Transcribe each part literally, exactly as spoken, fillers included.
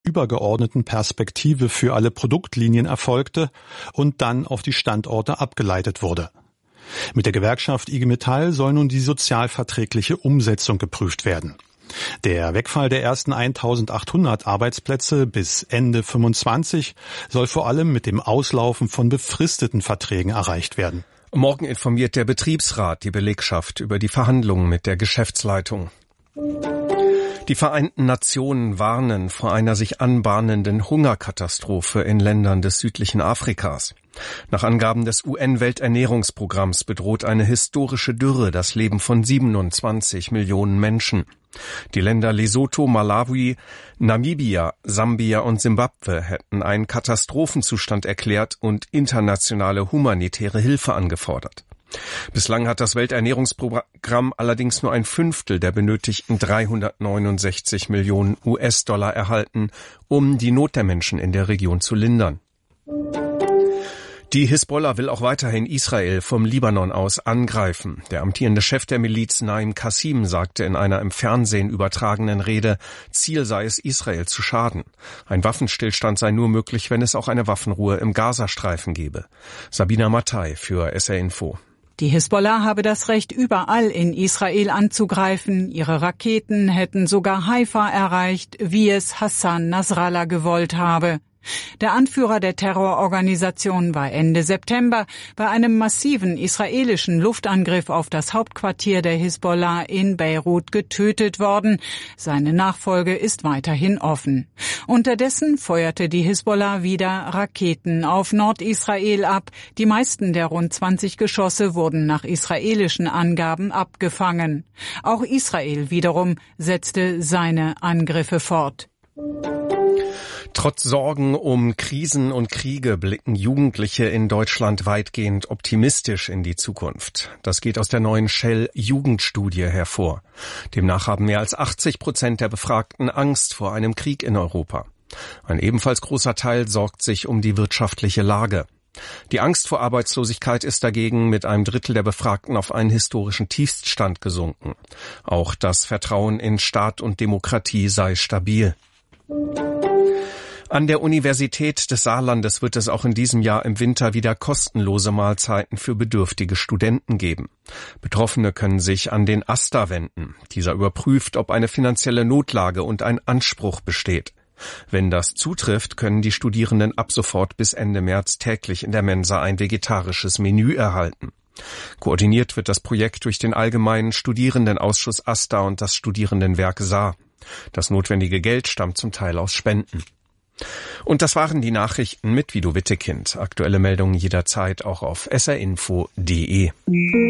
übergeordneten Perspektive für alle Produktlinien erfolgte und dann auf die Standorte abgeleitet wurde. Mit der Gewerkschaft I G Metall soll nun die sozialverträgliche Umsetzung geprüft werden. Der Wegfall der ersten eintausendachthundert Arbeitsplätze bis Ende fünfundzwanzig soll vor allem mit dem Auslaufen von befristeten Verträgen erreicht werden. Morgen informiert der Betriebsrat die Belegschaft über die Verhandlungen mit der Geschäftsleitung. Die Vereinten Nationen warnen vor einer sich anbahnenden Hungerkatastrophe in Ländern des südlichen Afrikas. Nach Angaben des U N-Welternährungsprogramms bedroht eine historische Dürre das Leben von siebenundzwanzig Millionen Menschen. Die Länder Lesotho, Malawi, Namibia, Sambia und Simbabwe hätten einen Katastrophenzustand erklärt und internationale humanitäre Hilfe angefordert. Bislang hat das Welternährungsprogramm allerdings nur ein Fünftel der benötigten dreihundertneunundsechzig Millionen U S-Dollar erhalten, um die Not der Menschen in der Region zu lindern. Die Hisbollah will auch weiterhin Israel vom Libanon aus angreifen. Der amtierende Chef der Miliz Naim Qassim sagte in einer im Fernsehen übertragenen Rede, Ziel sei es, Israel zu schaden. Ein Waffenstillstand sei nur möglich, wenn es auch eine Waffenruhe im Gazastreifen gebe. Sabina Mattei für S R Info. Die Hisbollah habe das Recht, überall in Israel anzugreifen. Ihre Raketen hätten sogar Haifa erreicht, wie es Hassan Nasrallah gewollt habe. Der Anführer der Terrororganisation war Ende September bei einem massiven israelischen Luftangriff auf das Hauptquartier der Hisbollah in Beirut getötet worden. Seine Nachfolge ist weiterhin offen. Unterdessen feuerte die Hisbollah wieder Raketen auf Nordisrael ab. Die meisten der rund zwanzig Geschosse wurden nach israelischen Angaben abgefangen. Auch Israel wiederum setzte seine Angriffe fort. Trotz Sorgen um Krisen und Kriege blicken Jugendliche in Deutschland weitgehend optimistisch in die Zukunft. Das geht aus der neuen Shell-Jugendstudie hervor. Demnach haben mehr als achtzig Prozent der Befragten Angst vor einem Krieg in Europa. Ein ebenfalls großer Teil sorgt sich um die wirtschaftliche Lage. Die Angst vor Arbeitslosigkeit ist dagegen mit einem Drittel der Befragten auf einen historischen Tiefststand gesunken. Auch das Vertrauen in Staat und Demokratie sei stabil. An der Universität des Saarlandes wird es auch in diesem Jahr im Winter wieder kostenlose Mahlzeiten für bedürftige Studenten geben. Betroffene können sich an den AStA wenden. Dieser überprüft, ob eine finanzielle Notlage und ein Anspruch besteht. Wenn das zutrifft, können die Studierenden ab sofort bis Ende März täglich in der Mensa ein vegetarisches Menü erhalten. Koordiniert wird das Projekt durch den Allgemeinen Studierendenausschuss AStA und das Studierendenwerk Saar. Das notwendige Geld stammt zum Teil aus Spenden. Und das waren die Nachrichten mit Vido Wittekind. Aktuelle Meldungen jederzeit auch auf s r info punkt d e.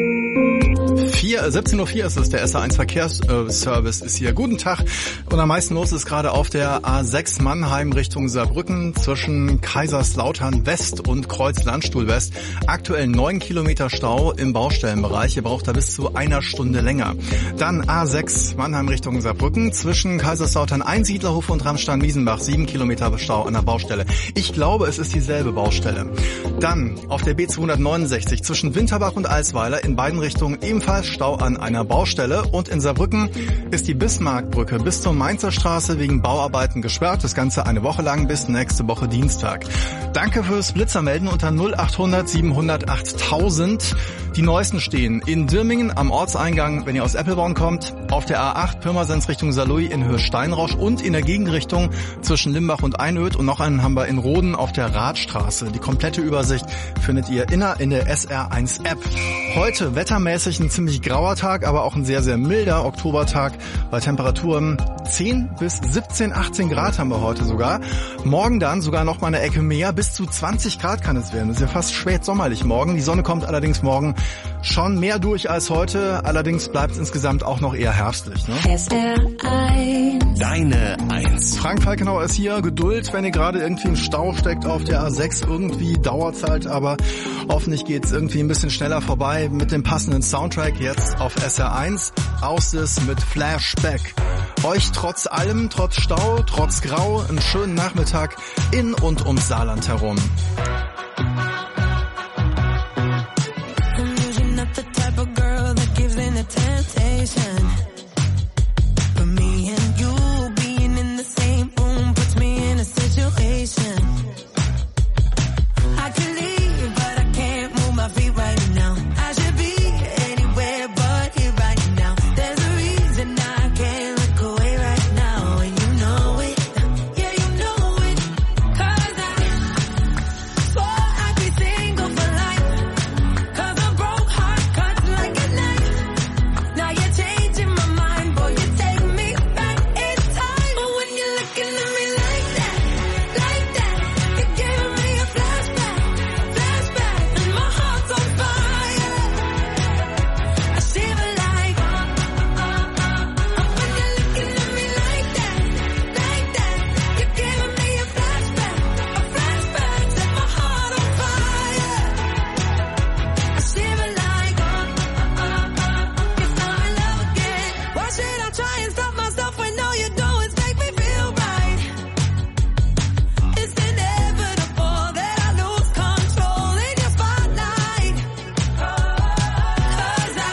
siebzehn Uhr vier ist es, der S R eins Verkehrsservice ist hier. Guten Tag. Und am meisten los ist gerade auf der A sechs Mannheim Richtung Saarbrücken zwischen Kaiserslautern West und Kreuz-Landstuhl West. Aktuell neun Kilometer Stau im Baustellenbereich. Ihr braucht da bis zu einer Stunde länger. Dann A sechs Mannheim Richtung Saarbrücken zwischen Kaiserslautern Einsiedlerhof und Ramstein-Wiesenbach. sieben Kilometer Stau an der Baustelle. Ich glaube, es ist dieselbe Baustelle. Dann auf der B zweihundertneunundsechzig zwischen Winterbach und Alsweiler in beiden Richtungen ebenfalls Stau an einer Baustelle. Und in Saarbrücken ist die Bismarckbrücke bis zur Mainzer Straße wegen Bauarbeiten gesperrt. Das Ganze eine Woche lang bis nächste Woche Dienstag. Danke fürs Blitzermelden unter null achthundert siebenhundert achttausend. Die neuesten stehen in Dirmingen am Ortseingang, wenn ihr aus Eppelborn kommt, auf der A acht Pirmasens Richtung Saarlouis in Höhe Steinrausch und in der Gegenrichtung zwischen Limbach und Einöd. Und noch einen haben wir in Roden auf der Radstraße. Die komplette Übersicht findet ihr in der S R eins App. Heute wettermäßig ein ziemlich grauer Tag, aber auch ein sehr, sehr milder Oktobertag bei Temperaturen zehn bis siebzehn, achtzehn Grad haben wir heute sogar. Morgen dann sogar noch mal eine Ecke mehr, bis zu zwanzig Grad kann es werden. Das ist ja fast spätsommerlich morgen. Die Sonne kommt allerdings morgen schon mehr durch als heute. Allerdings bleibt es insgesamt auch noch eher herbstlich. Ne? S R eins. Deine Eins. Frank Falkenauer ist hier. Geduld, wenn ihr gerade irgendwie im Stau steckt auf der A sechs. Irgendwie dauert es halt, aber hoffentlich geht es irgendwie ein bisschen schneller vorbei mit dem passenden Soundtrack jetzt auf S R eins. Aus ist mit Flashback. Euch trotz allem, trotz Stau, trotz Grau, einen schönen Nachmittag in und ums Saarland herum. Temptation. For me and you being in the same room puts me in conversation. I could leave, but I can't move my feet right now. I should be anywhere but here right now. There's a reason I can't look away right now, and you know it. Yeah, you know it. 'Cause I swore I'd be single for life. 'Cause a broke heart cuts like a knife. Now you're changing my mind, boy, you take me back in time. But when you're looking at me like that, like that, you're giving me a flashback, flashback, and my heart's on fire. I shiver like, uh, uh, uh, uh. When you're looking at me like that, like that, you're giving me a flashback, a flashback, set my heart on fire. I shiver like, uh, uh, uh, uh. Guess I'm in love again. Why should I try and stop myself when all you do is make me feel right? It's inevitable that I lose control in your spotlight. 'Cause I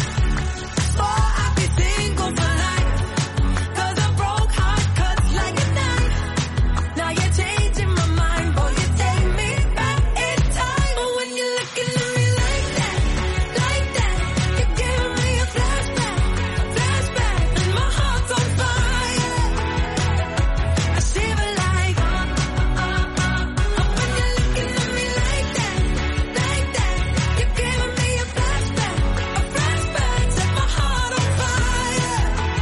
swore I'd be single for life. 'Cause a broke heart cuts like a knife. Now you're changing my mind, boy, you take me back in time. But when you're looking at me like that, like that, you're giving me a flashback, flashback, and my heart's on fire. I shiver like, uh, uh, uh, uh. When you're looking at me like that, like that, you're giving me a flashback, a flashback, set my heart on fire.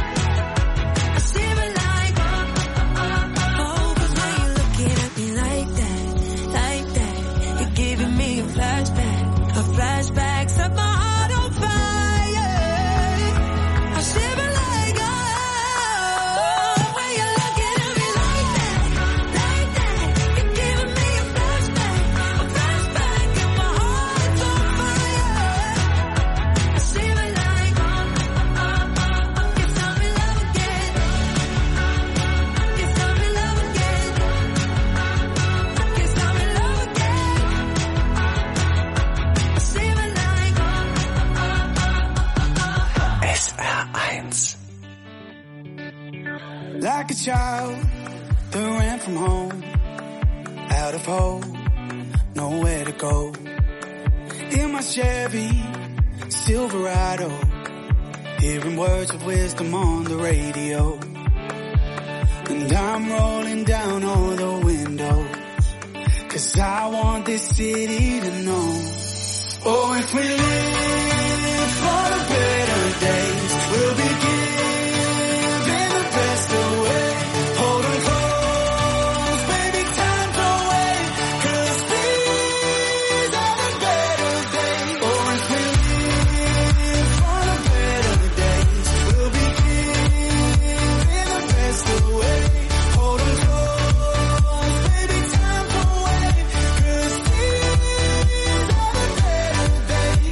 I shiver like, uh, uh, uh, uh. Oh, 'cause when you're looking at me like that, like that, you're giving me a flashback, a flashback, set my heart on fire. I shiver like, oh, when you're looking at me like that, like that, you're giving me a flashback, a flashback, and my heart's on fire. I shiver like, uh, uh, uh, uh. Guess I'm in love again. Guess I'm in love again. Guess I'm in love again. I shiver like, uh, uh, uh, uh. S R eins. Like a child that ran from home, out of hope, nowhere to go. In my Chevy Silverado, hearing words of wisdom on the radio. And I'm rolling down all the windows, 'cause I want this city to know. Oh, if we live for the better days, we'll be giving the best away. Hold on close, baby, time to wait, 'cause these are the better days. Oh, if we live for the better days, we'll be giving the best away. Hold on close, baby, time to wait, 'cause these are the better days.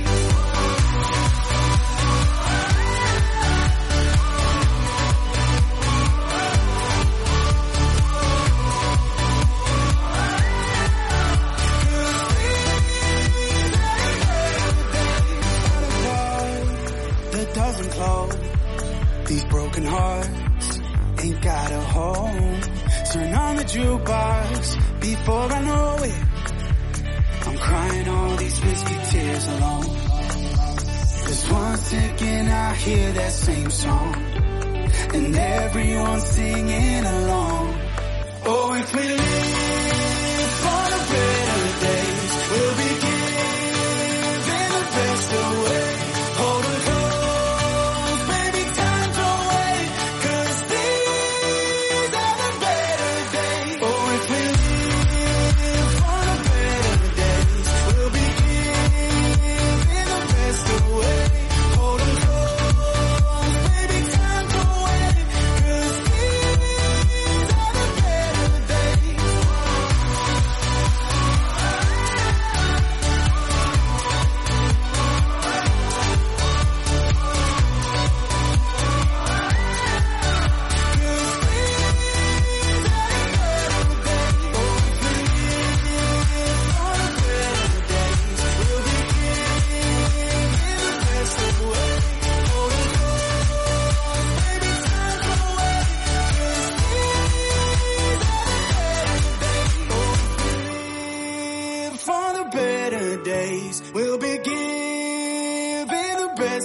That doesn't close. These broken hearts ain't got a home. Turn on the jukebox before I know it. I'm crying all these whiskey tears alone. Cause one second I hear that same song, and everyone's singing along. Oh, if we live for the better days, we'll be giving the best away. Hold on close, baby, time to wait, 'cause these are the better days. Oh, if we live for the better days, we'll be giving the best away. Hold on close, baby, time to wait, 'cause these are the better days.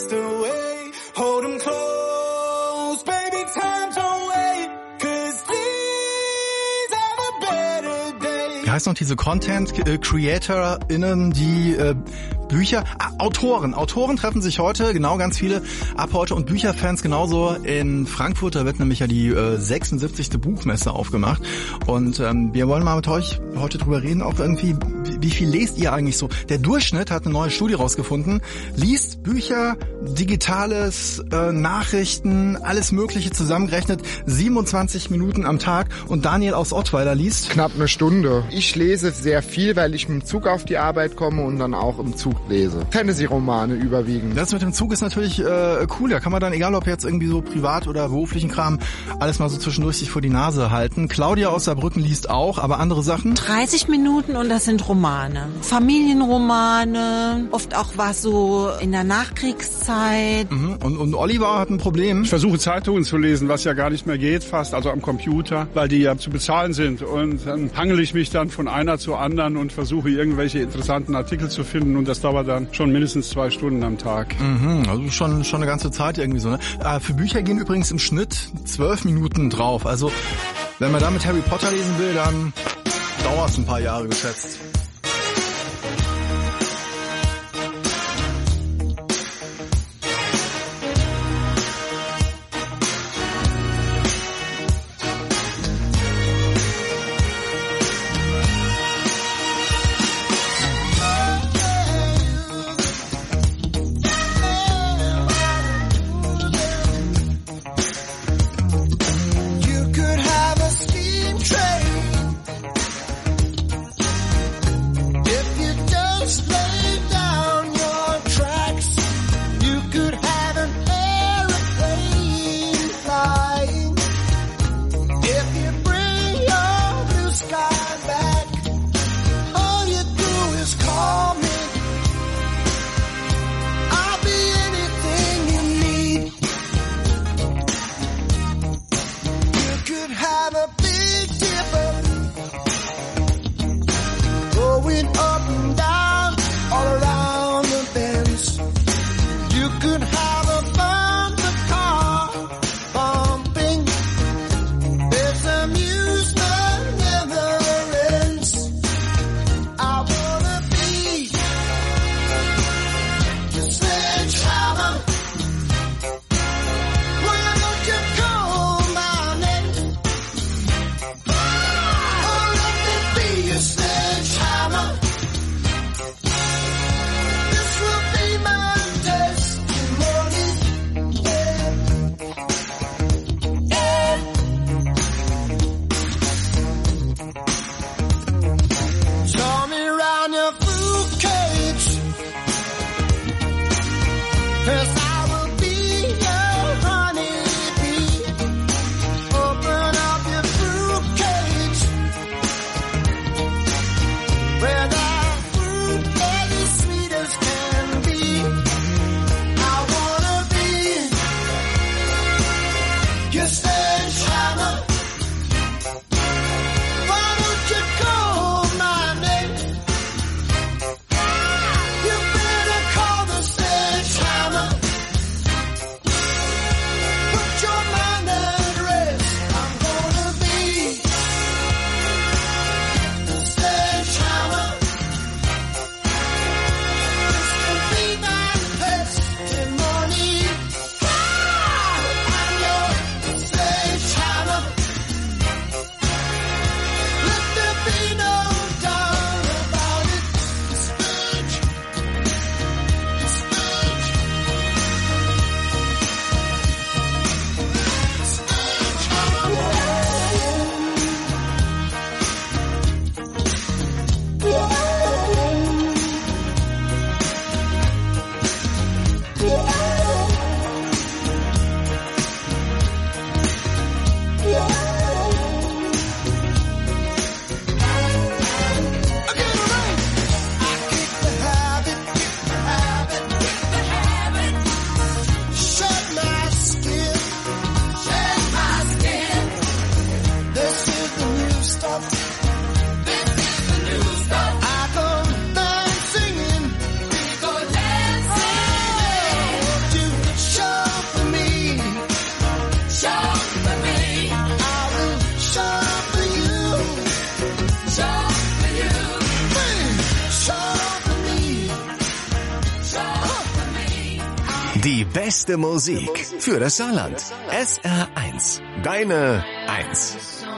best away. Hold 'em close, baby, time don't wait, 'cause these are the better days. Wie heißt noch diese Content-CreatorInnen, die äh, Bücher, ah, Autoren, Autoren treffen sich heute, genau, ganz viele ab heute und Bücherfans genauso in Frankfurt, da wird nämlich ja die äh, sechsundsiebzigste Buchmesse aufgemacht und ähm, wir wollen mal mit euch heute drüber reden, auch irgendwie, wie, wie viel lest ihr eigentlich so? Der Durchschnitt hat eine neue Studie rausgefunden, liest Bücher, Digitales, äh, Nachrichten, alles mögliche zusammengerechnet, siebenundzwanzig Minuten am Tag und Daniel aus Ottweiler liest knapp eine Stunde. Ich lese sehr viel, weil ich mit dem Zug auf die Arbeit komme und dann auch im Zug lese. Fantasy-Romane überwiegend. Das mit dem Zug ist natürlich äh, cool. Da kann man dann, egal ob jetzt irgendwie so privat oder beruflichen Kram, alles mal so zwischendurch sich vor die Nase halten. Claudia aus Saarbrücken liest auch, aber andere Sachen? dreißig Minuten und das sind Romane. Familienromane, oft auch was so in der Nachkriegszeit. Mhm. Und, und Oliver hat ein Problem. Ich versuche Zeitungen zu lesen, was ja gar nicht mehr geht fast, also am Computer, weil die ja zu bezahlen sind. Und dann hangele ich mich dann von einer zur anderen und versuche irgendwelche interessanten Artikel zu finden und das dauert dann schon mindestens zwei Stunden am Tag. Mhm, also schon schon eine ganze Zeit irgendwie so. Ne? Äh, für Bücher gehen übrigens im Schnitt zwölf Minuten drauf. Also wenn man damit Harry Potter lesen will, dann dauert es ein paar Jahre geschätzt. You could have a steam train Die beste Musik für das Saarland. S R eins. Deine eins.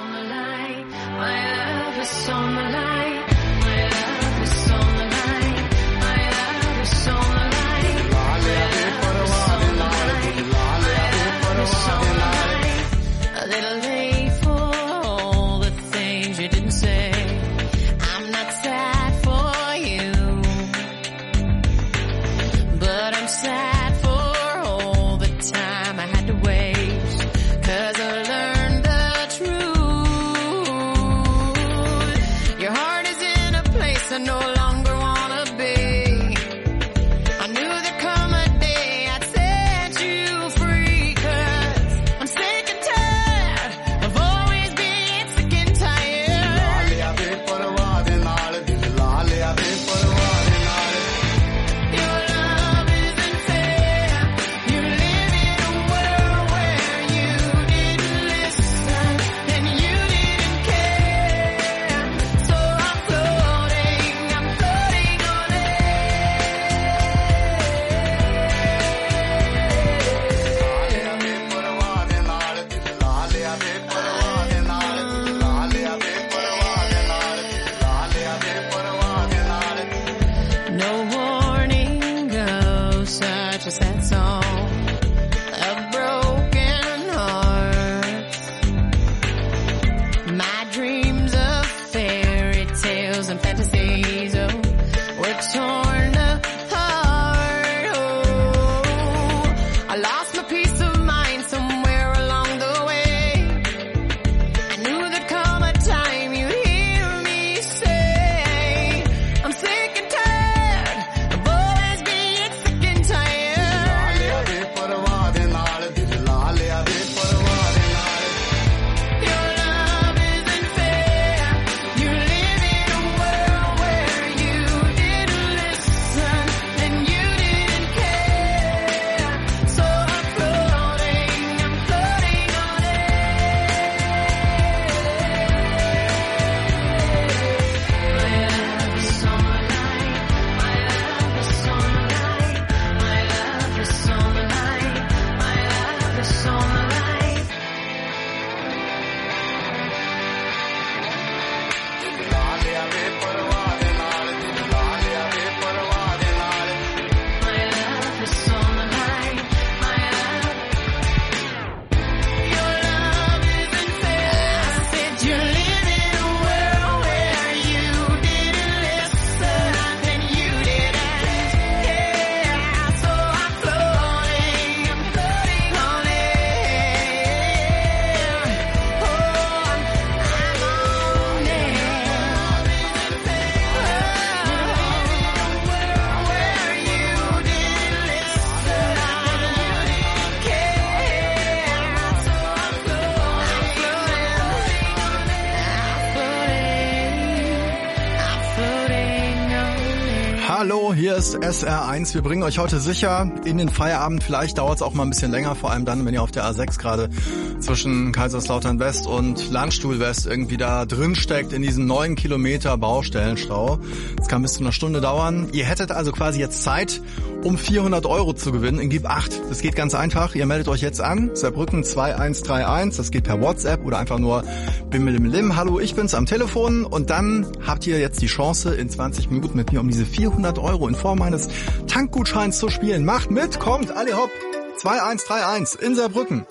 Hallo, hier ist S R eins. Wir bringen euch heute sicher in den Feierabend. Vielleicht dauert es auch mal ein bisschen länger, vor allem dann, wenn ihr auf der A sechs gerade zwischen Kaiserslautern West und Landstuhl West irgendwie da drin steckt in diesem neun Kilometer Baustellenstau. Das kann bis zu einer Stunde dauern. Ihr hättet also quasi jetzt Zeit, um vierhundert Euro zu gewinnen in Gib acht. Das geht ganz einfach. Ihr meldet euch jetzt an. Saarbrücken zwei eins drei eins. Das geht per WhatsApp oder einfach nur bimmelimlim. Hallo, ich bin's am Telefon. Und dann habt ihr jetzt die Chance, in zwanzig Minuten mit mir um diese vierhundert Euro in Form eines Tankgutscheins zu spielen. Macht mit, kommt, alle hopp. zwei eins drei eins in Saarbrücken.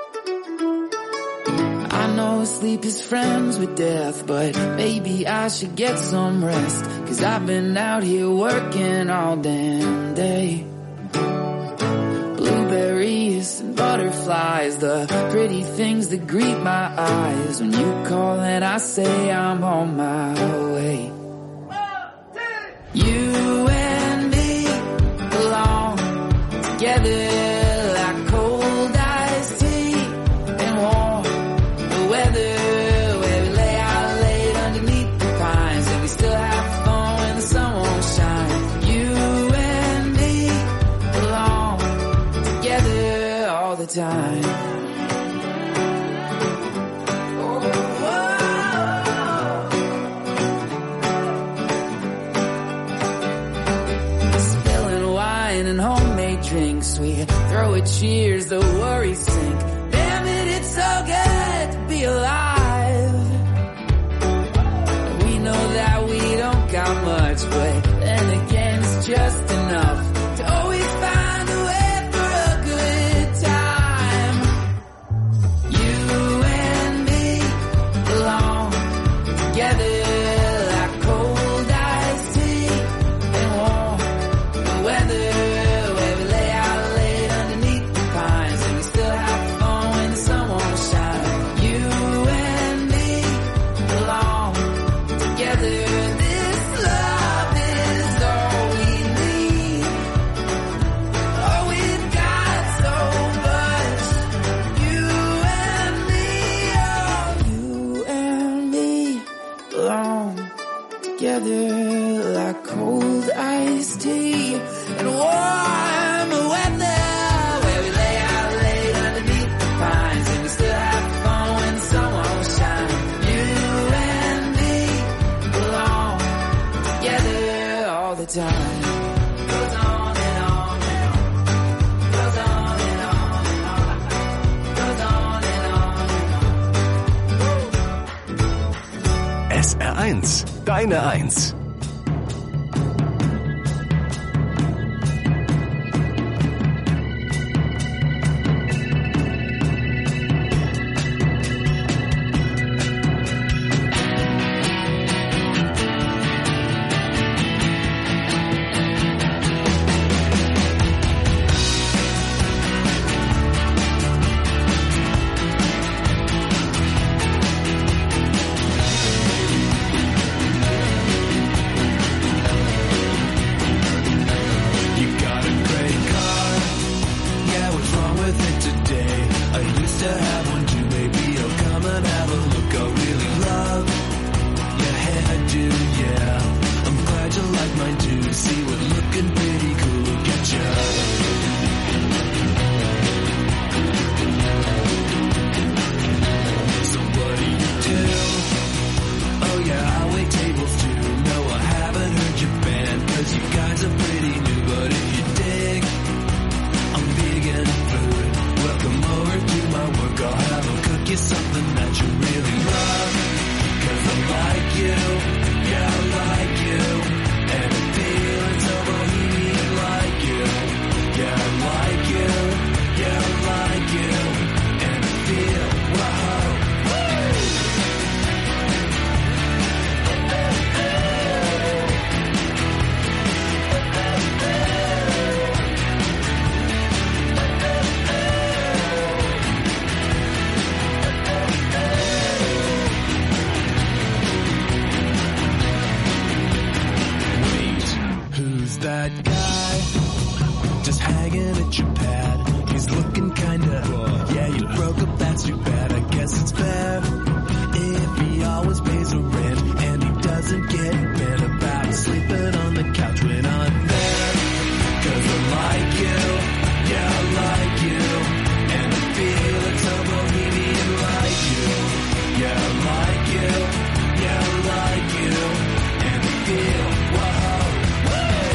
I know sleep is friends with death, but maybe I should get some rest, 'cause I've been out here working all damn day. Blueberries and butterflies, the pretty things that greet my eyes. When you call and I say I'm on my way. You and me belong together like cold iced tea and warm weather, where we lay out late underneath the pines and we still have fun when the sun won't shine. You and me belong together all the time. Spilling wine and homemade drinks, we cheers, the worries sink. Damn it, it's so good to be alive. We know that we don't got much, but then again it's just enough to always find a way for a good time. You and me belong together like cold iced tea and warm weather, where we lay out late underneath the pines and we still have fun when the sun won't shine. You and me belong together. This love is all we need. Oh, we've got so much. You and me, oh, you and me belong together like cold iced tea and warm weather, where we lay out late underneath the pines and we still have fun when the sun won't shine. You and me belong together all the time. Goes on and on and on. Goes on and on and on. Goes on and on and on. S R eins, deine Eins. You got a great car. Yeah, what's wrong with it today? I used to have one too. Maybe you'll come and have a look. I really love your hairdo, yeah. I'm glad you like mine too. See, we're looking pretty cool. Look at ya. So what do you do? Oh yeah, I wait tables too. No, I haven't heard your band, cause you guys are pretty new. But if you dig, I'm big in food. Welcome over to my work. I'll have them cook you something that you really love. Cause I like you, yeah, I like you. And I feel it's so bohemian like you. Yeah, I like you, yeah, I like you. And I feel, wow, woo! Wait, who's that guy? Just hanging at your pad. He's looking kinda, yeah, you broke up, that's too bad. I guess it's fair if he always pays the rent and he doesn't get bent about sleeping on the couch when I'm there. Cause I like you, yeah, I like you. And I feel it's so bohemian like you. Yeah, I like you, yeah, I like you. And I feel, wow, whoa.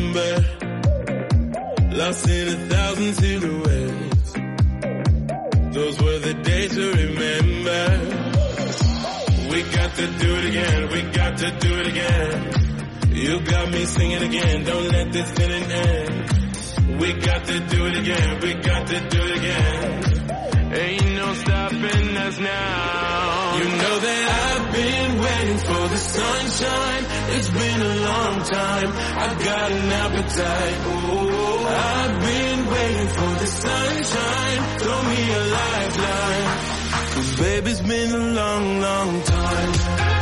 remember. Lost in a thousand silhouettes. Those were the days to remember. We got to do it again, we got to do it again. You got me singing again, don't let this feeling end. We got to do it again, we got to do it again. Ain't no stopping us now. You know that I've been waiting for the sunshine. It's been a long time, I've got an appetite. Oh, I've been waiting for the sunshine. Throw me a lifeline. Cause baby, it's been a long, long time.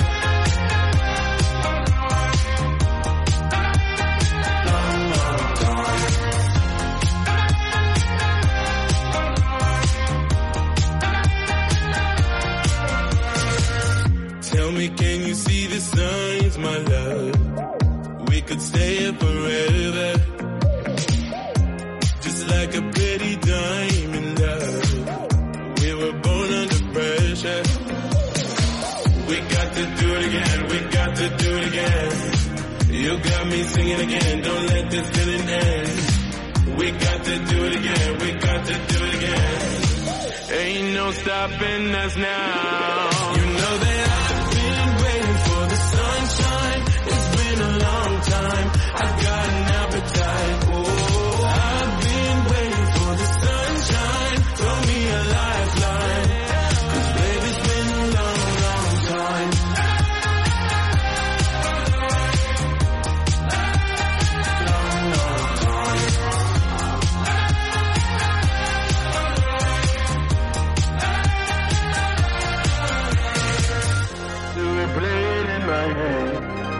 Long, long time. Tell me, can you see the signs, my love? We could stay here forever. Just like a pretty diamond, love. We were born under pressure. We got to do it again, we got to do it again. You got me singing again, don't let this feeling end. We got to do it again, we got to do it again. Ain't no stopping us now. You know that I've been waiting for the sunshine. It's been a long time, I've got an appetite. Oh, I've been waiting for the sunshine. Throw me a lifeline. Cause baby, it's been a long, long time. Long, long time. Do it, play it in my head.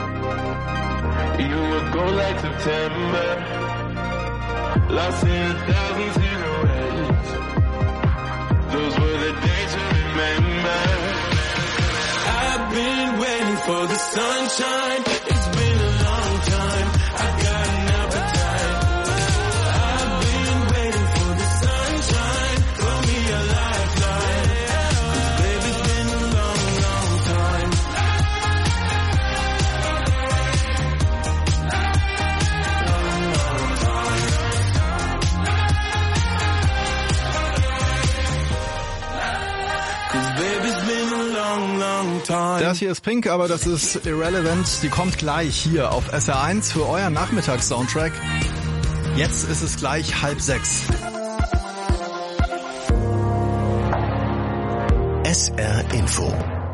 You would go like September. Lost in a thousand silhouettes. Those were the days to remember. I've been waiting for the sunshine. It's been a long time, I've got an appetite. I've been waiting for the sunshine. Throw me a lifeline. Cause baby, it's been a long, long time. Long, long time. Cause baby, it's been a long, long time. Das hier ist Pink, aber das ist irrelevant. Die kommt gleich hier auf S R eins für euren Nachmittags-Soundtrack. Jetzt ist es gleich halb sechs. S R Info.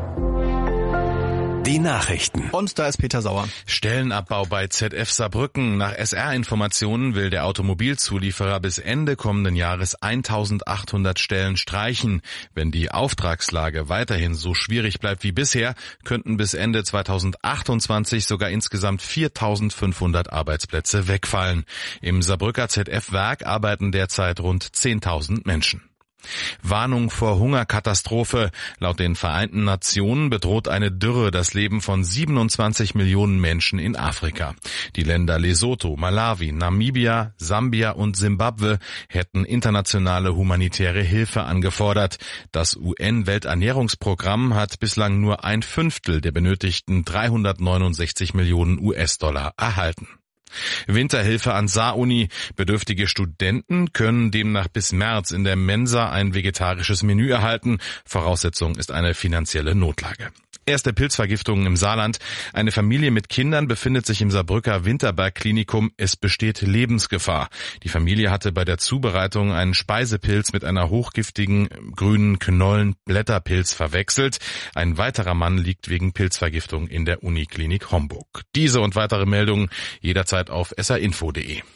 Die Nachrichten. Und da ist Peter Sauer. Stellenabbau bei Z F Saarbrücken. Nach S R-Informationen will der Automobilzulieferer bis Ende kommenden Jahres eintausendachthundert Stellen streichen. Wenn die Auftragslage weiterhin so schwierig bleibt wie bisher, könnten bis Ende zweitausendachtundzwanzig sogar insgesamt viertausendfünfhundert Arbeitsplätze wegfallen. Im Saarbrücker Z F-Werk arbeiten derzeit rund zehntausend Menschen. Warnung vor Hungerkatastrophe. Laut den Vereinten Nationen bedroht eine Dürre das Leben von siebenundzwanzig Millionen Menschen in Afrika. Die Länder Lesotho, Malawi, Namibia, Sambia und Simbabwe hätten internationale humanitäre Hilfe angefordert. Das U N-Welternährungsprogramm hat bislang nur ein Fünftel der benötigten dreihundertneunundsechzig Millionen U S-Dollar erhalten. Winterhilfe an Saaruni. Bedürftige Studenten können demnach bis März in der Mensa ein vegetarisches Menü erhalten. Voraussetzung ist eine finanzielle Notlage. Erste Pilzvergiftungen im Saarland. Eine Familie mit Kindern befindet sich im Saarbrücker Winterberg-Klinikum. Es besteht Lebensgefahr. Die Familie hatte bei der Zubereitung einen Speisepilz mit einer hochgiftigen grünen Knollenblätterpilz verwechselt. Ein weiterer Mann liegt wegen Pilzvergiftung in der Uniklinik Homburg. Diese und weitere Meldungen jederzeit auf s r info punkt d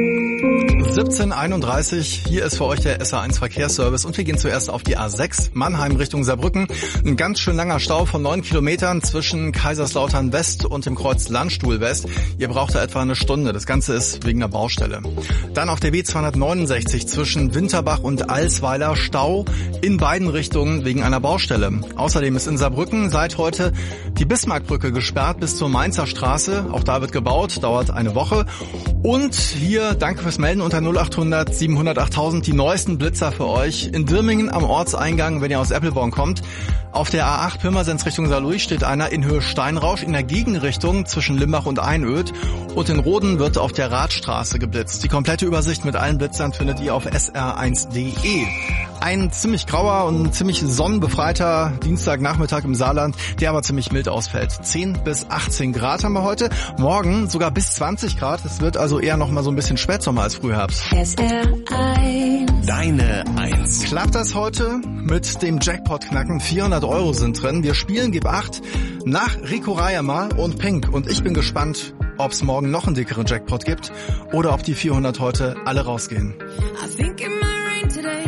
e. siebzehn einunddreißig, hier ist für euch der S R eins Verkehrsservice und wir gehen zuerst auf die A sechs, Mannheim Richtung Saarbrücken. Ein ganz schön langer Stau von neun Kilometern zwischen Kaiserslautern West und dem Kreuz Landstuhl West. Ihr braucht da etwa eine Stunde. Das Ganze ist wegen der Baustelle. Dann auf der B zweihundertneunundsechzig zwischen Winterbach und Alsweiler Stau in beiden Richtungen wegen einer Baustelle. Außerdem ist in Saarbrücken seit heute die Bismarckbrücke gesperrt bis zur Mainzer Straße. Auch da wird gebaut, dauert eine Woche. Und hier, danke fürs Melden, unter null achthundert siebenhundert achttausend die neuesten Blitzer für euch. In Dirmingen am Ortseingang, wenn ihr aus Eppelborn kommt. Auf der A acht Pirmasens Richtung Sankt Louis steht einer in Höhe Steinrausch in der Gegenrichtung zwischen Limbach und Einöd. Und in Roden wird auf der Radstraße geblitzt. Die komplette Übersicht mit allen Blitzern findet ihr auf S R eins Punkt de. Ein ziemlich grauer und ziemlich sonnenbefreiter Dienstagnachmittag im Saarland, der aber ziemlich mild ausfällt. zehn bis achtzehn Grad haben wir heute. Morgen sogar bis zwanzig Grad. Es wird also eher noch mal so ein bisschen Spätsommer als Frühherbst. S R eins. Deine Eins. Klappt das heute mit dem Jackpot-Knacken? vierhundert Euro sind drin. Wir spielen Gib acht nach Rico Rayama und Pink. Und ich bin gespannt, ob es morgen noch einen dickeren Jackpot gibt oder ob die vierhundert heute alle rausgehen. I think it might rain today.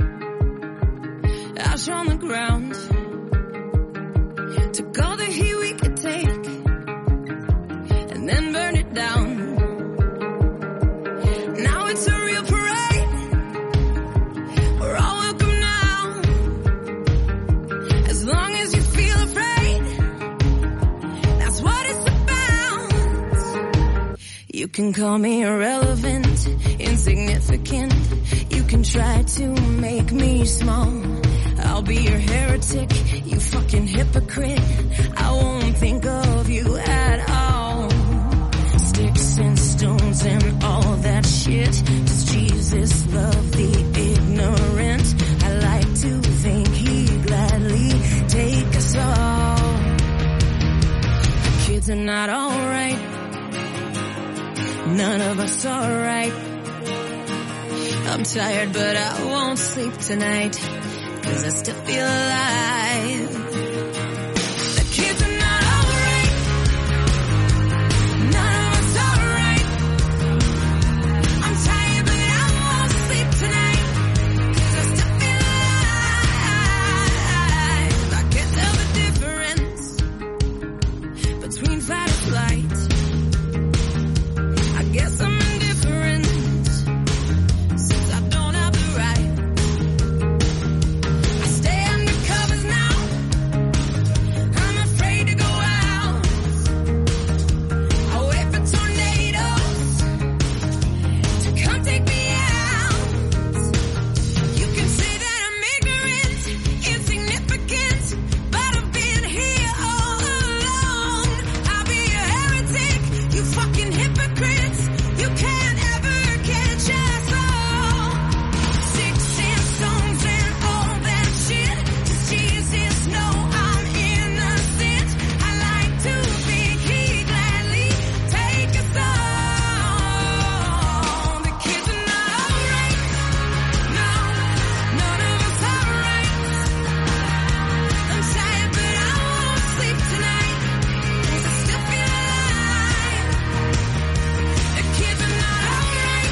Ash on the ground. Took all the heat we could take and then burn it down. Now it's a real parade. We're all welcome now. As long as you feel afraid, that's what it's about. You can call me irrelevant, insignificant. You can try to make me small. I'll be your heretic, you fucking hypocrite. I won't think of you at all. Sticks and stones and all that shit. Does Jesus love the ignorant? I like to think he'd gladly take us all. The kids are not alright. None of us are right. I'm tired but I won't sleep tonight, 'cause I still feel alive. The kids are not alright. None of us are right. I'm tired but I won't sleep tonight, 'cause I still feel alive. I can't tell the difference between fight or flight. I guess I'm indifferent since I don't have the right. I stay under covers now. I'm afraid to go out. I wait for tornadoes to come take me out. You can say that I'm ignorant, insignificant, but I've been here all along. I'll be a heretic, you fucking hypocrites. You can't ever catch us all. Sticks and stones and all that shit. Does Jesus know I'm innocent? I like to think he'd gladly take us all. The kids are not alright. No, none of us are right. I'm tired but I won't sleep tonight, 'cause I still feel alive. The kids are not alright.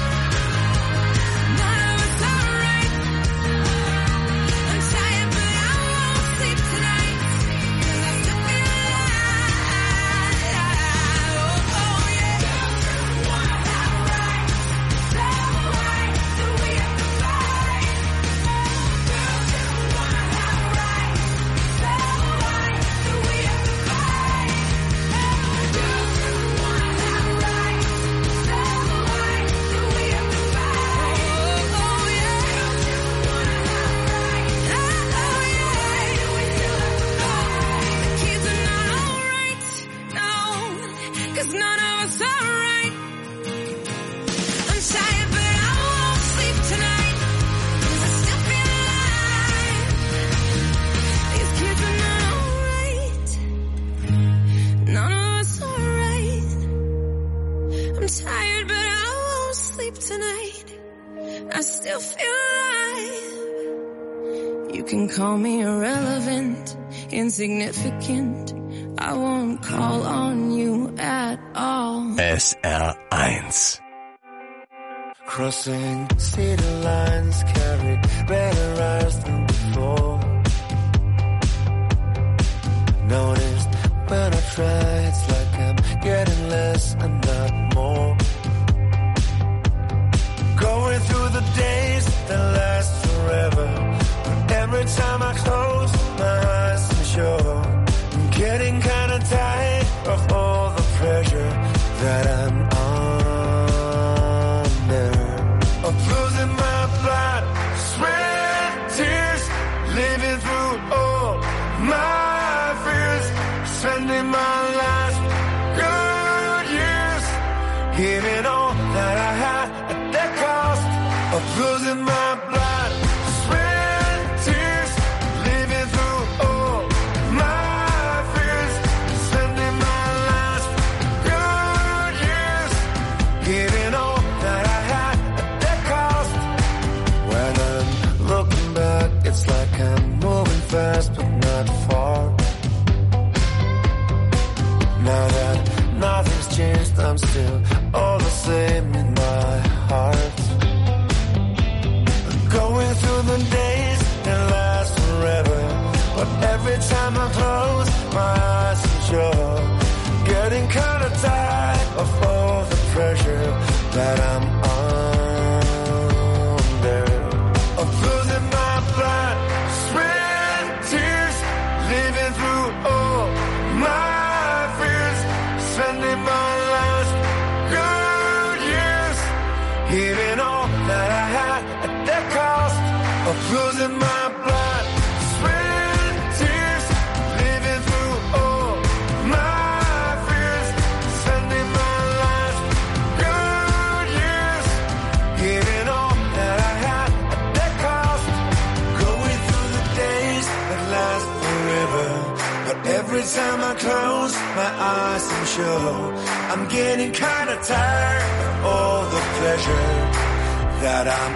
None of us are right. I'm tired but I won't sleep tonight, 'cause I still feel alive. Oh, oh yeah. One have right. Seven right. Do we have to fight? Girls just wanna have right. Seven right. Do we have to fight? Girls just wanna have right. Seven right. Do we have to fight? Oh, oh yeah. Girls just wanna have right. Oh, oh yeah. Do we still have to fight? The kids are not alright. No, 'cause none of us are right. I'm tired but I won't sleep tonight, 'cause I still feel alive. These kids are not alright. None of us are right. I'm tired but I won't sleep tonight. I still feel alive. You can call me irrelevant, insignificant. I won't call on you at all. S R eins. Crossing city lines, carried better eyes than before. Noticed when I try, it's like I'm getting less and not more. Going through the days that last forever. But every time I close my eyes, I'm sure I'm getting kinda tired of all the pressure that I'm under. Of losing my blood, sweat time I close my eyes and sure getting kind of tired of all the pressure that I'm under, of losing my blood, sweat and tears, living through all my fears, spending my last good years, giving all that I had at the cost of losing my blood, sweat and tears, living through all my fears, spending my last good years, giving all that I had at the cost, going through the days that last forever. But every time I close my eyes, I'm sure I'm getting kinda tired of all the pleasure that I'm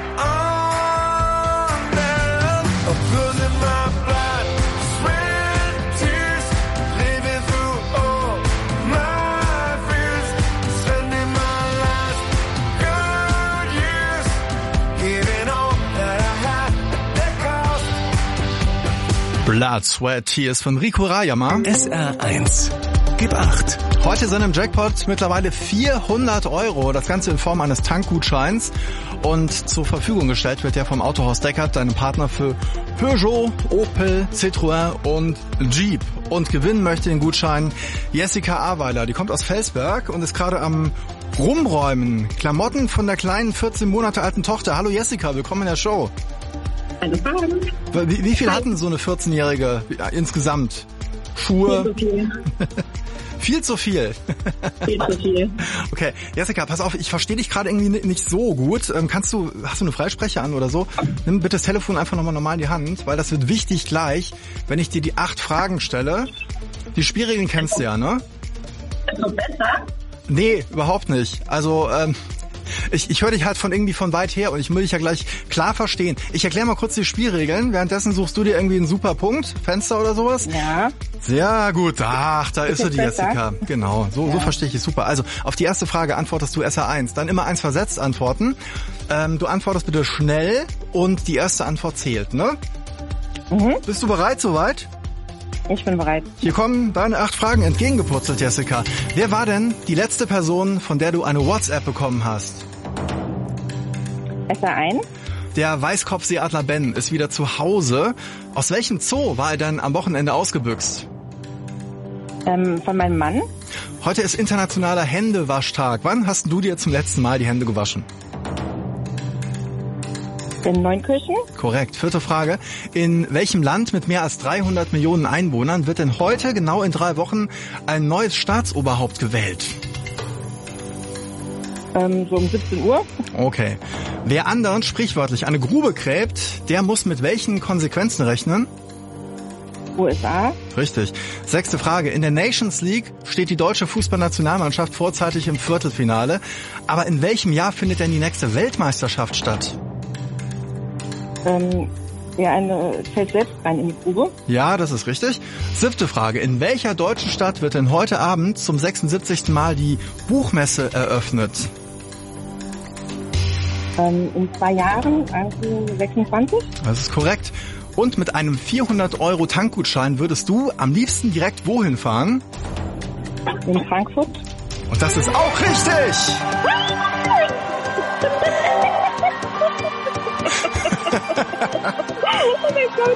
under, of losing my blood, sweat and tears, living through all my fears, spending my last good years, giving all that I had at the cost. Blood, Sweat, Tears von Rico Rayama. S R eins. Gib acht. Heute sind im Jackpot mittlerweile vierhundert Euro, das Ganze in Form eines Tankgutscheins. Und zur Verfügung gestellt wird der vom Autohaus Deckert, deinem Partner für Peugeot, Opel, Citroën und Jeep. Und gewinnen möchte den Gutschein Jessica Aweiler. Die kommt aus Felsberg und ist gerade am Rumräumen. Klamotten von der kleinen vierzehn Monate alten Tochter. Hallo Jessica, willkommen in der Show. Hallo. Wie, wie viel Hi. hatten so eine vierzehnjährige ja, insgesamt? Schuhe? Viel zu viel. Viel zu viel. Viel zu viel. Okay, Jessica, pass auf, ich verstehe dich gerade irgendwie nicht so gut. Ähm, kannst du, hast du eine Freisprecher an oder so? Nimm bitte das Telefon einfach nochmal normal in die Hand, weil das wird wichtig gleich, wenn ich dir die acht Fragen stelle. Die Spielregeln kennst du ja, ne? Ist das besser? Nee, überhaupt nicht. Also, ähm, Ich, ich höre dich halt von irgendwie von weit her und ich will dich ja gleich klar verstehen. Ich erkläre mal kurz die Spielregeln. Währenddessen suchst du dir irgendwie einen super Punkt, Fenster oder sowas. Ja. Sehr gut. Ach, da ist, ist sie, die besser? Jessica. Genau, so, ja. so verstehe ich es super. Also auf die erste Frage antwortest du S R eins. Dann immer eins versetzt antworten. Ähm, du antwortest bitte schnell und die erste Antwort zählt, ne? Mhm. Bist du bereit soweit? Ich bin bereit. Hier kommen deine acht Fragen entgegengepurzelt, Jessica. Wer war denn die letzte Person, von der du eine WhatsApp bekommen hast? S R eins. Der Weißkopfseeadler Ben ist wieder zu Hause. Aus welchem Zoo war er dann am Wochenende ausgebüxt? Ähm, von meinem Mann. Heute ist internationaler Händewaschtag. Wann hast du dir zum letzten Mal die Hände gewaschen? In Neunkirchen. Korrekt. Vierte Frage. In welchem Land mit mehr als dreihundert Millionen Einwohnern wird denn heute, genau in drei Wochen, ein neues Staatsoberhaupt gewählt? Ähm, so um siebzehn Uhr. Okay. Wer anderen sprichwörtlich eine Grube gräbt, der muss mit welchen Konsequenzen rechnen? U S A. Richtig. Sechste Frage. In der Nations League steht die deutsche Fußballnationalmannschaft vorzeitig im Viertelfinale. Aber in welchem Jahr findet denn die nächste Weltmeisterschaft statt? Ähm, ja, eine fällt selbst rein in die Grube. Ja, das ist richtig. Siebte Frage. In welcher deutschen Stadt wird denn heute Abend zum sechsundsiebzigsten Mal die Buchmesse eröffnet? Ähm, in zwei Jahren, also sechsundzwanzig. Das ist korrekt. Und mit einem vierhundert Euro Tankgutschein würdest du am liebsten direkt wohin fahren? In Frankfurt. Und das ist auch richtig! Oh mein Gott.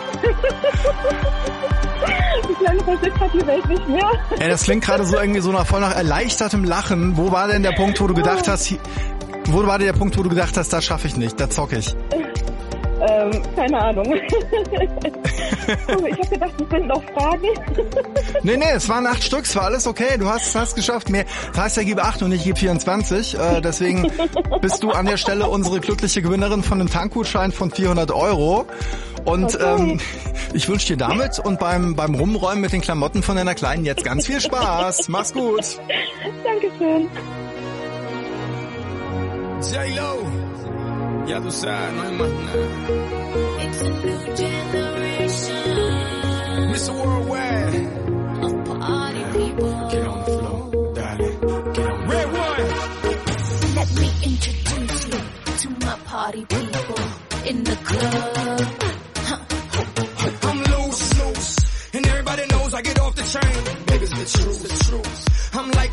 Die Kleine versteht hat die Welt nicht mehr. Ey, das klingt gerade so irgendwie so nach, voll nach erleichtertem Lachen. Wo war denn der Punkt, wo du gedacht hast, wo war denn der Punkt, wo du gedacht hast, das schaffe ich nicht, da zock ich? Ähm, keine Ahnung. Ich habe gedacht, es sind noch Fragen. Nee, nee, es waren acht Stück, es war alles okay. Du hast es geschafft. Mehr, das heißt ja, gib acht und ich gebe vierundzwanzig. Äh, deswegen bist du an der Stelle unsere glückliche Gewinnerin von einem Tankgutschein von vierhundert Euro. Und okay. ähm, ich wünsche dir damit und beim, beim Rumräumen mit den Klamotten von deiner Kleinen jetzt ganz viel Spaß. Mach's gut. Dankeschön. J-Lo. Ya tú sabes, no hay más nada. It's a new generation. Mister Worldwide. Of party people. Get on the floor, darling. Get on. Red one. Let me introduce you to my party people in the club. Huh. I'm loose, loose, and everybody knows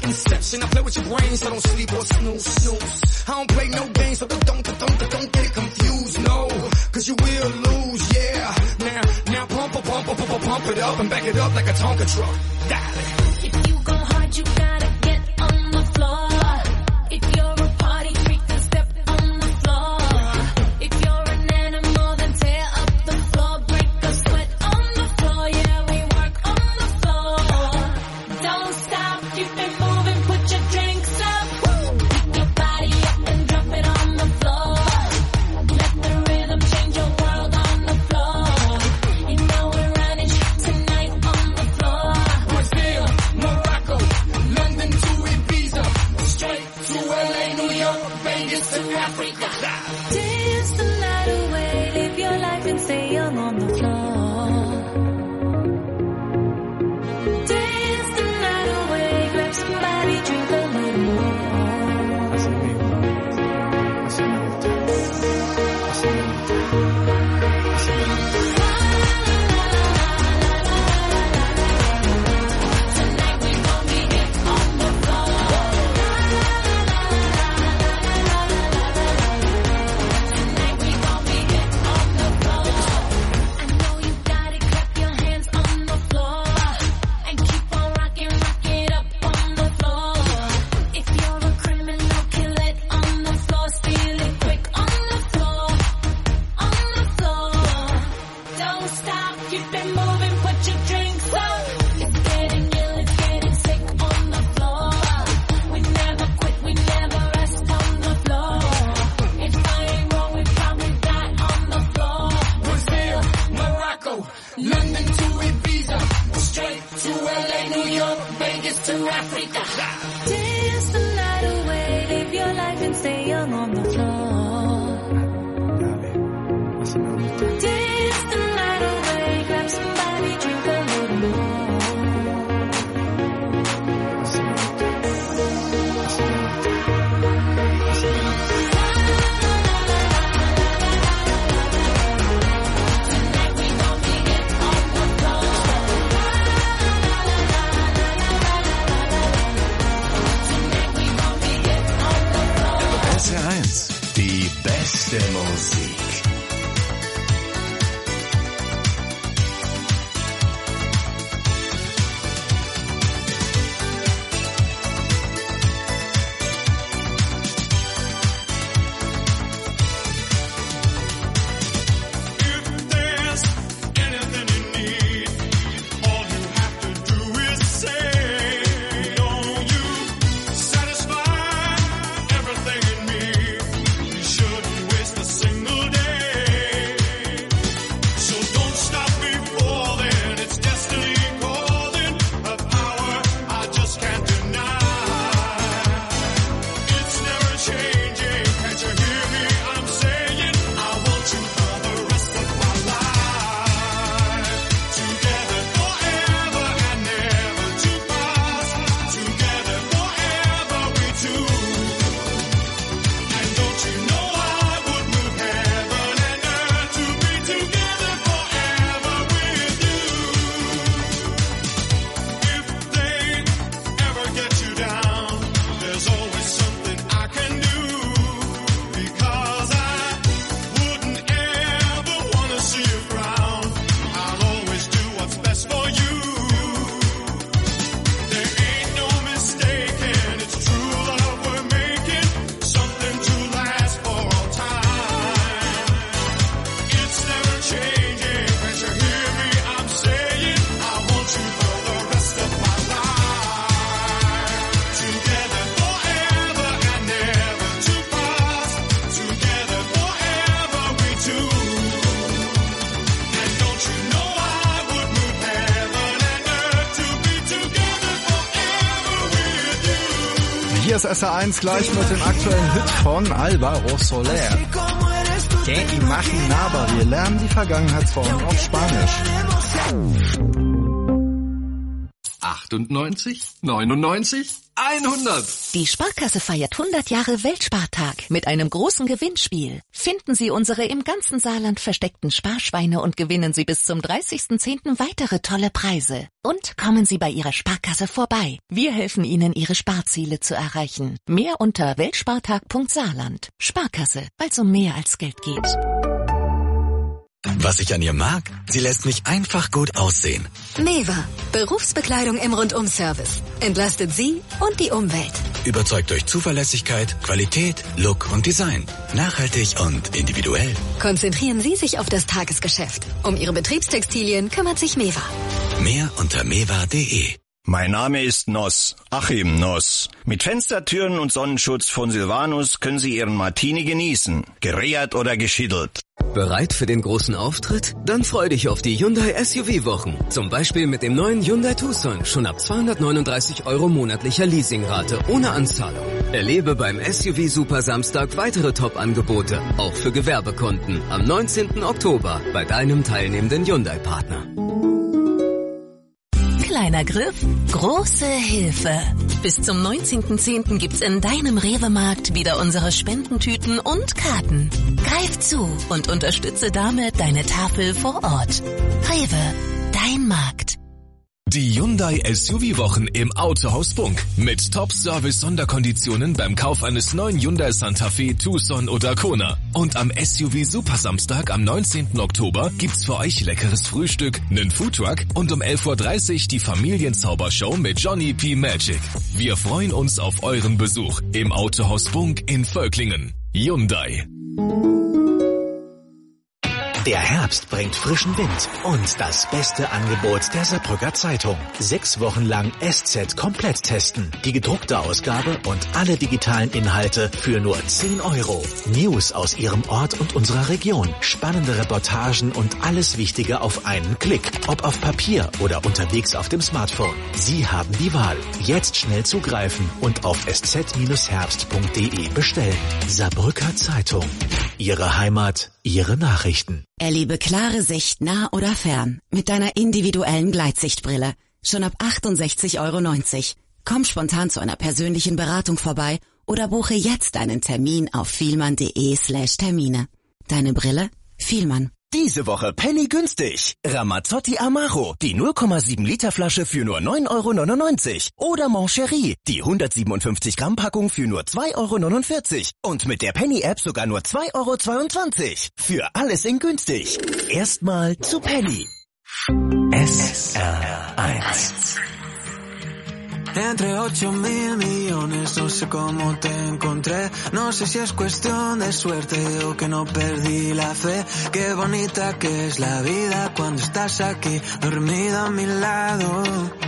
inception. I play with your brain, so don't sleep or snooze, snooze. I don't play no games, so don't, don't, don't, don't get confused, no. Cause you will lose, yeah. Now, now pump, pump, pump, pump, pump, pump it up and back it up like a Tonka truck. Dale. If you go hard, you gotta get on the floor. If you're a party freak, then step on the floor. If you're an animal, then tear up the floor. Break a sweat on the floor, yeah, we work on the floor. Don't stop, keep it moving, put your drinks up. Pick your body up and drop it on the floor. Let the rhythm change your world on the floor. You know we're running tonight on the floor. Brazil, Morocco, London to Ibiza, straight to L A, New York, Vegas to Africa. Dance the night away, live your life and stay young on the floor. Dance the night away, grab somebody, drink a little more. S R eins, die beste Musik. Hier ist S R eins gleich mit dem aktuellen Hit von Alvaro Soler. Que imaginaba. Wir lernen die Vergangenheitsform auf Spanisch. achtundneunzig, neunundneunzig, hundert. Die Sparkasse feiert hundert Jahre Weltspartag mit einem großen Gewinnspiel. Finden Sie unsere im ganzen Saarland versteckten Sparschweine und gewinnen Sie bis zum dreißigsten zehnten weitere tolle Preise. Und kommen Sie bei Ihrer Sparkasse vorbei. Wir helfen Ihnen, Ihre Sparziele zu erreichen. Mehr unter weltspartag punkt saarland. Sparkasse, weil es um mehr als Geld geht. Was ich an ihr mag? Sie lässt mich einfach gut aussehen. Meva, Berufsbekleidung im Rundum-Service. Entlastet Sie und die Umwelt. Überzeugt durch Zuverlässigkeit, Qualität, Look und Design. Nachhaltig und individuell. Konzentrieren Sie sich auf das Tagesgeschäft. Um Ihre Betriebstextilien kümmert sich Meva. Mehr unter meva punkt de. Mein Name ist Noss, Achim Noss. Mit Fenstertüren und Sonnenschutz von Silvanus können Sie Ihren Martini genießen, gereiert oder geschiedelt. Bereit für den großen Auftritt? Dann freu dich auf die Hyundai S U V-Wochen. Zum Beispiel mit dem neuen Hyundai Tucson schon ab zweihundertneununddreißig Euro monatlicher Leasingrate ohne Anzahlung. Erlebe beim S U V Super Samstag weitere Top-Angebote, auch für Gewerbekunden, am neunzehnten Oktober bei deinem teilnehmenden Hyundai-Partner. Kleiner Griff, große Hilfe. Bis zum neunzehnten zehnten gibt's in deinem Rewe-Markt wieder unsere Spendentüten und Karten. Greif zu und unterstütze damit deine Tafel vor Ort. Rewe, dein Markt. Die Hyundai S U V-Wochen im Autohaus Bunk. Mit Top-Service-Sonderkonditionen beim Kauf eines neuen Hyundai Santa Fe, Tucson oder Kona. Und am S U V-Super-Samstag am neunzehnten Oktober gibt's für euch leckeres Frühstück, nen Foodtruck und um elf Uhr dreißig die Familienzaubershow mit Johnny P. Magic. Wir freuen uns auf euren Besuch im Autohaus Bunk in Völklingen. Hyundai. Der Herbst bringt frischen Wind und das beste Angebot der Saarbrücker Zeitung. Sechs Wochen lang S Z komplett testen. Die gedruckte Ausgabe und alle digitalen Inhalte für nur zehn Euro. News aus Ihrem Ort und unserer Region. Spannende Reportagen und alles Wichtige auf einen Klick. Ob auf Papier oder unterwegs auf dem Smartphone. Sie haben die Wahl. Jetzt schnell zugreifen und auf s z herbst punkt de bestellen. Saarbrücker Zeitung. Ihre Heimat, Ihre Nachrichten. Erlebe klare Sicht nah oder fern mit deiner individuellen Gleitsichtbrille. Schon ab achtundsechzig Euro neunzig. Komm spontan zu einer persönlichen Beratung vorbei oder buche jetzt einen Termin auf vielmann.de slash Termine. Deine Brille? Vielmann. Diese Woche Penny günstig. Ramazzotti Amaro, die null Komma sieben Liter Flasche für nur neun Euro neunundneunzig. Oder Moncherie, die hundertsiebenundfünfzig Gramm Packung für nur zwei Euro neunundvierzig. Und mit der Penny-App sogar nur zwei Euro zweiundzwanzig. Für alles in günstig. Erstmal zu Penny. S R eins. Entre ocho mil millones, no sé cómo te encontré. No sé si es cuestión de suerte o que no perdí la fe. Qué bonita que es la vida cuando estás aquí, dormida a mi lado.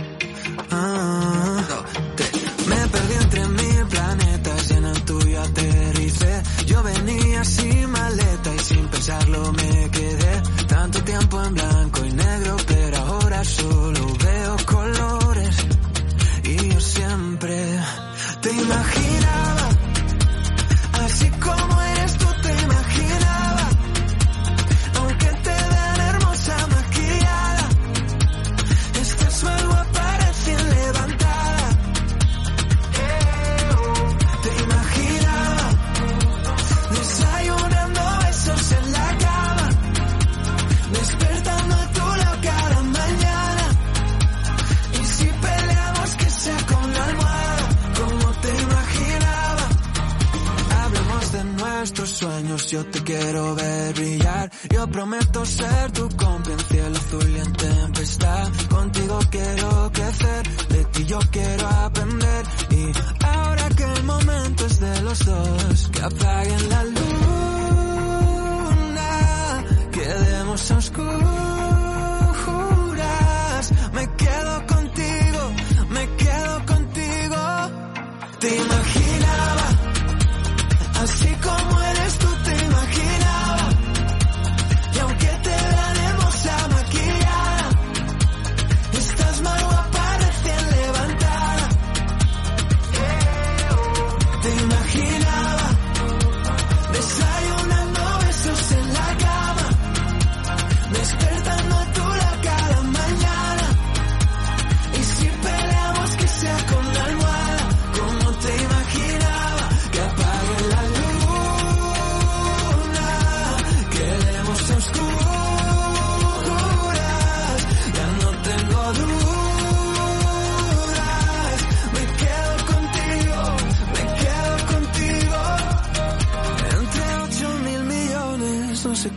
Ah, me perdí entre mil planetas y en el tuyo aterricé. Yo venía sin maleta y sin pensarlo me quedé. Tanto tiempo en blanco y negro, pero ahora solo veo colores. Y yo siempre te imaginaba, así como eres tú te imaginaba, aunque te vean hermosa maquillada, estás más guapa recién levantada. Te imaginaba, desayunando besos en la cama, despertando a tu lado cada mañana, y si peleamos que sea con la almohada, como te imaginaba. Hablemos de nuestros sueños, yo te quiero ver brillar. Yo prometo ser tu cómplice en cielo azul y en tempestad. Contigo quiero crecer, de ti yo quiero aprender. Y ahora que el momento es de los dos, que apaguen la luna, quedemos a oscuras. Me quedo contigo, me quedo contigo. Te imaginaba, así como eres tú te imaginaba, y aunque te vean hermosa maquillada, estás más guapa recién levantada. Te imaginaba, desayunando besos en la cama,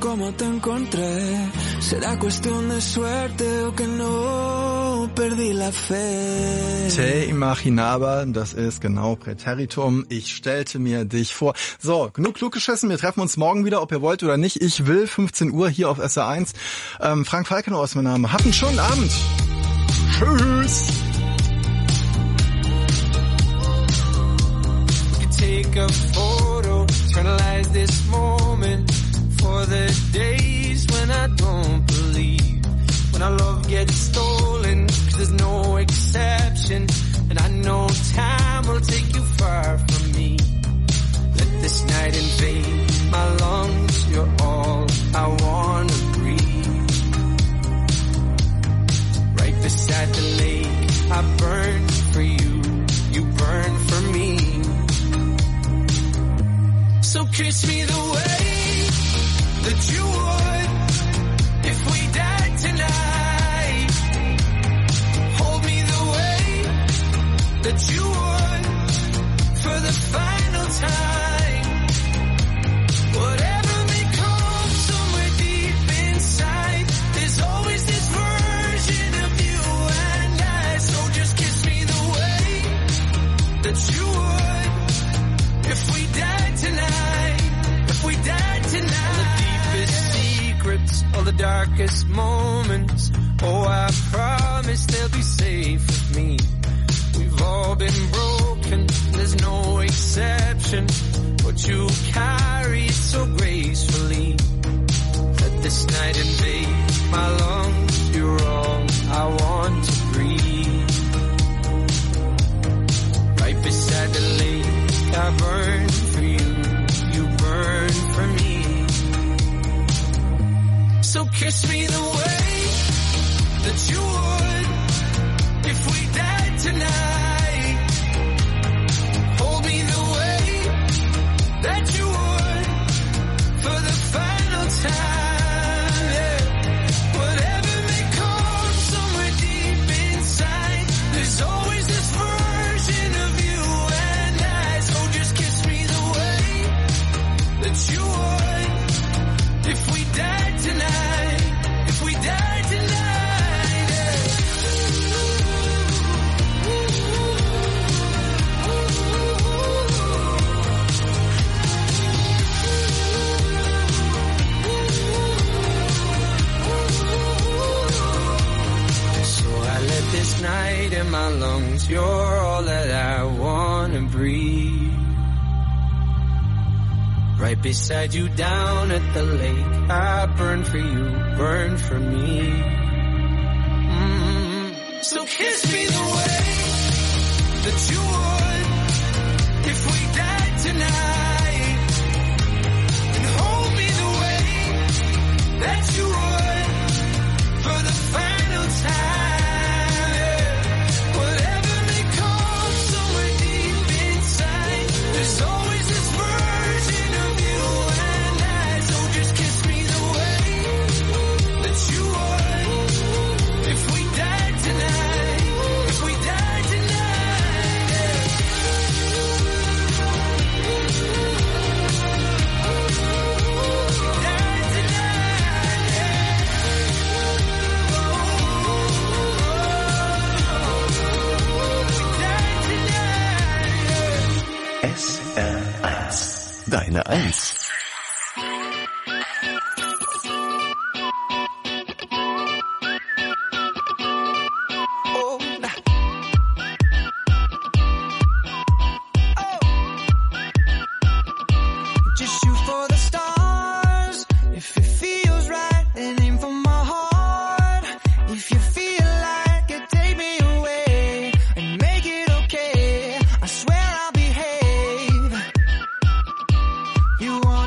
cómo te encontré. Será cuestión de suerte o que no perdí la fe. Te imaginaba, das ist genau Präteritum. Ich stellte mir dich vor. So, genug klug geschissen. Wir treffen uns morgen wieder, ob ihr wollt oder nicht. Ich will, fünfzehn Uhr hier auf S R eins. Ähm, Frank Falkenau ist mein Name. Habt einen schönen Abend. Tschüss. Take a photo, eternalize this moment for the days when I don't believe, when our love gets stolen, 'cause there's no exception, and I know time will take you far from me. Let this night invade my lungs, you're all I wanna breathe. Right beside the lake, I burn for you, you burn for me. So kiss me the way that you would if we died tonight. Hold me the way that you would for the final time. Whatever may come somewhere deep inside, there's always this version of you and I. So just kiss me the way that you would if we died tonight, if we died tonight. All the deepest secrets, all the darkest moments, oh, I promise they'll be safe with me. We've all been broken, there's no exception, but you carry it so gracefully. Let this night invade my lungs, you're all I want to breathe. Right beside the lake, I burn for you, you burn for me. So kiss me the way that you would if we died tonight. Hold me the way that you would for the final time. Yeah. Whatever may come somewhere deep inside, there's always this version of you and I. So just kiss me the way that you would if we died tonight, if we died tonight. Yeah. So I let this night in my lungs, you're all that I wanna breathe. Right beside you down at the lake, I burn for you, burn for me. Mm-hmm. So kiss me the way that you would if we died tonight, and hold me the way that you would for the final time. Yeah. Whatever may come somewhere deep inside, there's always this version of you and I. So just kiss me the way that you would if we died tonight, if we died tonight. Yeah. Died tonight, S R eins. Deine Eins. Just shoot for the stars if it feels right, and aim for my heart. If you feel like it, take me away and make it okay. I swear I'll behave. You want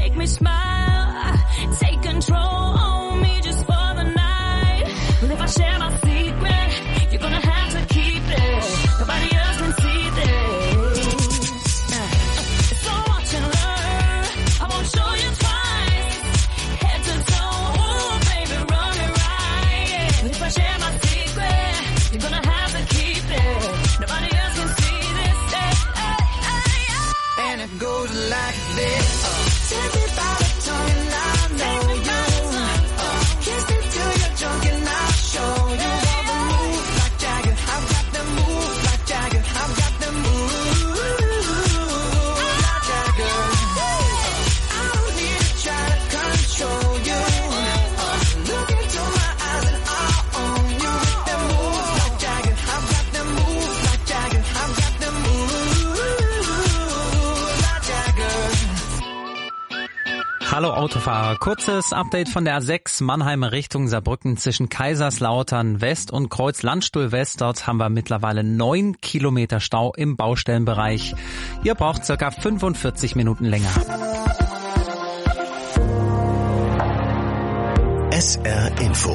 make me smile. Take control on me just for the night. Well, if I share my secret, you're gonna have to keep it. Nobody else can see this. So watch and learn. I won't show you twice. Head to toe, ooh, baby, run it right. But if I share my secret, you're gonna have to keep it. Nobody else can see this. Hey, hey, hey, hey. And it goes like this. Take me by the tongue and I know you. Uh, kiss me till you're drunk and I'll show you all the moves like Jagger. I've got the moves like Jagger. I've got the moves like Jagger. I don't need to try to control you. Uh, look into my eyes and I'll own you with the moves like Jagger. I've got the moves like Jagger. I've got the moves like Jagger. Hallo Autofahrer, kurzes Update von der A sechs Mannheim Richtung Saarbrücken zwischen Kaiserslautern West und Kreuz-Landstuhl West. Dort haben wir mittlerweile neun Kilometer Stau im Baustellenbereich. Ihr braucht circa fünfundvierzig Minuten länger. S R Info.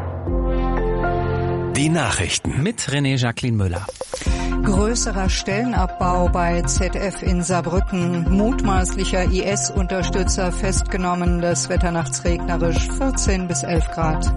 Die Nachrichten. Mit René Jacqueline Müller. Größerer Stellenabbau bei Z F in Saarbrücken. Mutmaßlicher I S-Unterstützer festgenommen. Das Wetter nachts regnerisch, vierzehn bis elf Grad.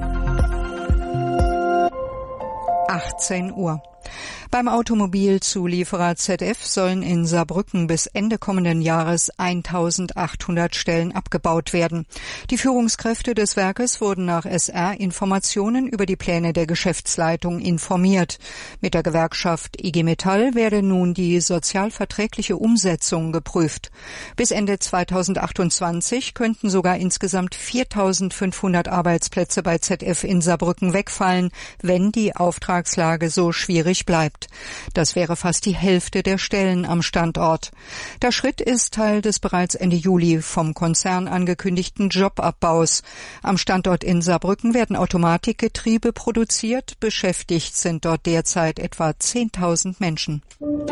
achtzehn Uhr. Beim Automobilzulieferer Z F sollen in Saarbrücken bis Ende kommenden Jahres eintausendachthundert Stellen abgebaut werden. Die Führungskräfte des Werkes wurden nach S R-Informationen über die Pläne der Geschäftsleitung informiert. Mit der Gewerkschaft I G Metall werde nun die sozialverträgliche Umsetzung geprüft. Bis Ende zweitausendachtundzwanzig könnten sogar insgesamt viertausendfünfhundert Arbeitsplätze bei Z F in Saarbrücken wegfallen, wenn die Auftragslage so schwierig bleibt. Das wäre fast die Hälfte der Stellen am Standort. Der Schritt ist Teil des bereits Ende Juli vom Konzern angekündigten Jobabbaus. Am Standort in Saarbrücken werden Automatikgetriebe produziert. Beschäftigt sind dort derzeit etwa zehntausend Menschen.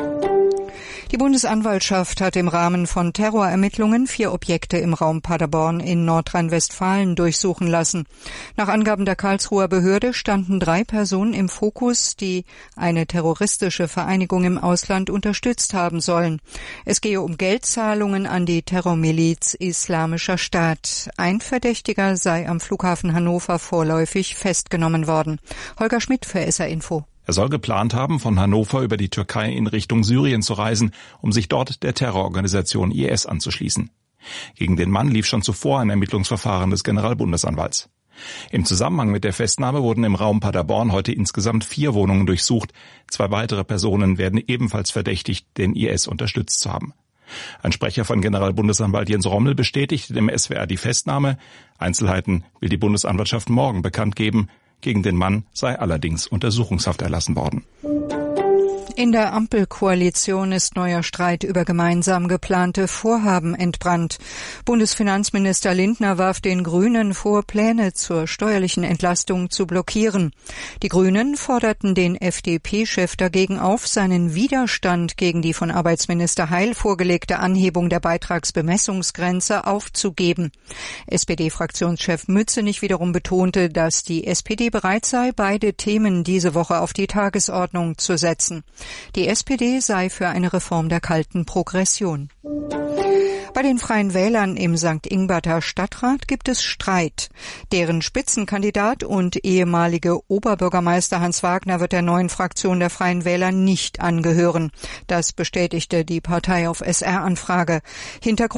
Die Bundesanwaltschaft hat im Rahmen von Terrorermittlungen vier Objekte im Raum Paderborn in Nordrhein-Westfalen durchsuchen lassen. Nach Angaben der Karlsruher Behörde standen drei Personen im Fokus, die eine terroristische Vereinigung im Ausland unterstützt haben sollen. Es gehe um Geldzahlungen an die Terrormiliz Islamischer Staat. Ein Verdächtiger sei am Flughafen Hannover vorläufig festgenommen worden. Holger Schmidt für S R Info. Er soll geplant haben, von Hannover über die Türkei in Richtung Syrien zu reisen, um sich dort der Terrororganisation I S anzuschließen. Gegen den Mann lief schon zuvor ein Ermittlungsverfahren des Generalbundesanwalts. Im Zusammenhang mit der Festnahme wurden im Raum Paderborn heute insgesamt vier Wohnungen durchsucht. Zwei weitere Personen werden ebenfalls verdächtigt, den I S unterstützt zu haben. Ein Sprecher von Generalbundesanwalt Jens Rommel bestätigte dem S W R die Festnahme. Einzelheiten will die Bundesanwaltschaft morgen bekannt geben. Gegen den Mann sei allerdings Untersuchungshaft erlassen worden. In der Ampelkoalition ist neuer Streit über gemeinsam geplante Vorhaben entbrannt. Bundesfinanzminister Lindner warf den Grünen vor, Pläne zur steuerlichen Entlastung zu blockieren. Die Grünen forderten den F D P-Chef dagegen auf, seinen Widerstand gegen die von Arbeitsminister Heil vorgelegte Anhebung der Beitragsbemessungsgrenze aufzugeben. S P D-Fraktionschef Mützenich wiederum betonte, dass die S P D bereit sei, beide Themen diese Woche auf die Tagesordnung zu setzen. Die S P D sei für eine Reform der kalten Progression. Bei den Freien Wählern im Sankt Ingberter Stadtrat gibt es Streit. Deren Spitzenkandidat und ehemalige Oberbürgermeister Hans Wagner wird der neuen Fraktion der Freien Wähler nicht angehören. Das bestätigte die Partei auf S R-Anfrage. Hintergrund